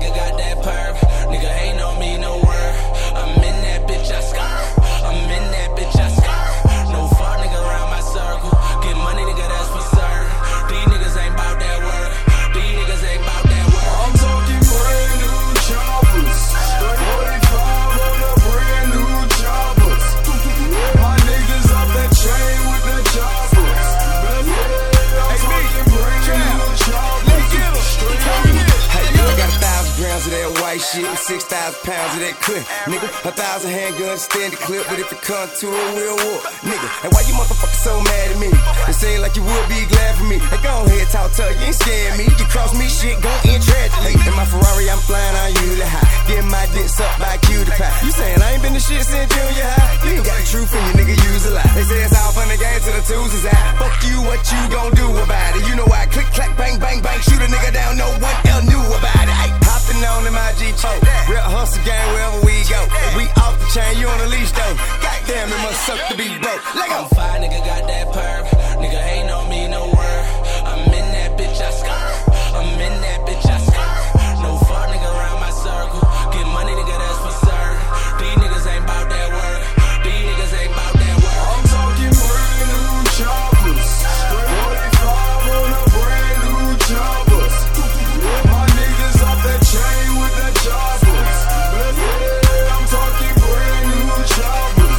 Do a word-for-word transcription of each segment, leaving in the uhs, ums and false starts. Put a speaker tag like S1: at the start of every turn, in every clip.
S1: nigga got that perp. Nigga ain't on me, no word. I'm in that bitch, I skirt. I'm in that bitch, I skirt. No fuck nigga around my circle. Get money, nigga, that's for certain. These niggas ain't bout that word. These niggas ain't bout that word.
S2: I'm talking brand new choppers. forty-five on the brand new choppers. My niggas up that chain with the choppers. Yeah, I'm talking brand new choppers.
S3: Hey, I got a thousand grams of that white shit and six thousand pounds of that clip. Nigga, a thousand handguns stand the clip, but if it come to a real war, nigga, and why you motherfuckers so mad at me? It seem like you would be glad for me. Hey, go ahead, talk to you, ain't scaring me. You cross me, shit gon' end tragically. In my Ferrari, I'm flying on you to high. Getting my dick sucked by cutie pie. You saying I ain't been the shit since junior high? You ain't got the truth in you, nigga, use a lie. They say it's all fun and games till the twos is out. Fuck you, what you gon' do about it? You know I click, clack, bang, bang, bang, shoot a nigga down, no one else knew about it. Ay, hopping on in my G-Cho, real hustle gang wherever we go. We off the chain, you on the leash though. Goddamn, it must suck to be broke. Let go.
S1: I'm fine, nigga got that perp. Nigga ain't on me, no word. I'm in that bitch, I skirt. I'm in that bitch, I skirt. No fuck nigga around my circle. Get money, nigga, that's for certain. These niggas ain't bout that word. These niggas ain't bout that word.
S2: I'm talking brand new choppers. forty-five on the brand new choppers. My niggas off that chain with the choppers. Yeah, I'm talking brand new choppers.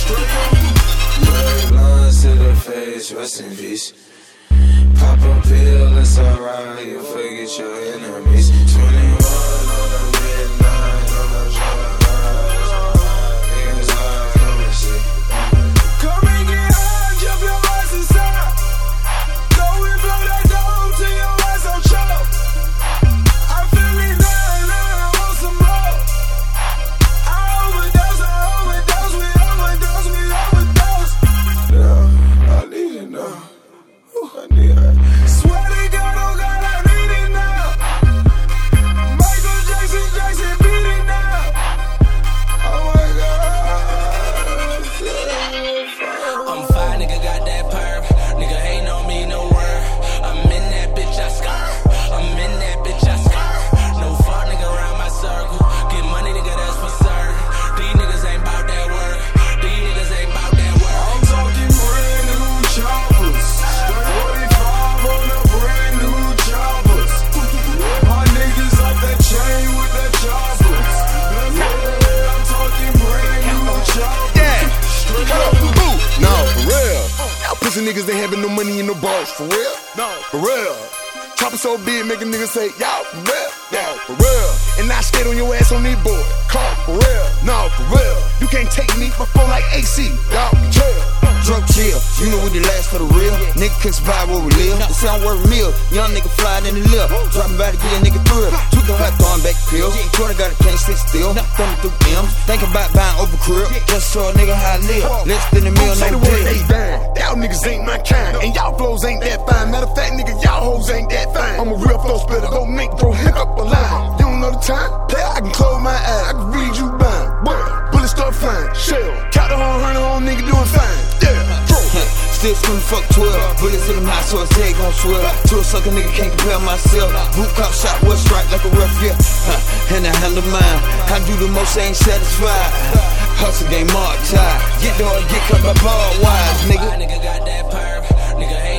S4: Blondes to the face, rest in peace. Pop a pill, it's alright, you'll forget your enemies. twenty-one on the midnight, on the drive. Niggas high, come and see.
S2: Come and get high, jump your ass inside. Go and blow that dome till your ass on choke. I'm feeling down, now I want some more. I overdose, I overdose, we overdose, we overdose.
S4: Yeah, I need it now. Ooh, I need it.
S2: Swear to God, oh God, I need it now. Michael Jackson, Jackson, beat it now.
S4: Oh my God.
S1: I'm fine, nigga got that perp. Nigga ain't on me, no word. I'm in that bitch, I skirt. I'm in that bitch, I skirt. No fuck nigga around my circle. Get money, nigga, that's for certain. These niggas ain't bout that word. These niggas ain't bout that word.
S2: I'm talking brand new choppers. forty-five on the brand new choppers. My niggas off that chain with the choppers. Yeah, I'm talking brand new choppers.
S5: No, for real. Y'all pussy niggas ain't having no money in no balls. For real? No. For real. Chopper so big, make a nigga say, y'all, for real? Y'all, for real. And I skate on your ass on these boys. Call, for real. No, for real. You can't take me, my phone like A C. Y'all, chill.
S6: Drunk chill, you know we the last for the real. Nigga can survive where we live. The sound worth a meal. Young nigga flying in the lip. Dropping by to get a nigga thrill. Two gon' like throwing back pills. twenty got a can't sit still. Thumbing through M's. Thinking about buying over crib. Just show a nigga how I live. Less than a meal,
S5: Say
S6: no
S5: the word,
S6: deal.
S5: they down. Y'all niggas ain't my kind. And y'all flows ain't that fine. Matter of fact, nigga, y'all hoes ain't that fine. I'm a real flow splitter. Don't make throw hiccup a line. You don't know the time? Player, I can close my eyes. I can read you blind. Bullets start flying. Shell. Count the whole hundred on nigga doing fine. Yeah.
S6: Still screaming fuck twelve. Bullets in them high, so his head gon' swell. To a sucker nigga can't compare myself. Boot cop shot, was strike like a rough, yeah. Huh. And I handle mine. I do the most, I ain't satisfied. Hustle game, mark tie. Get the hard, get cut by ball wise, nigga.
S1: Nigga got that perp. Nigga